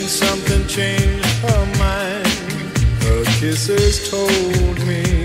something changed her mind. Her kisses told me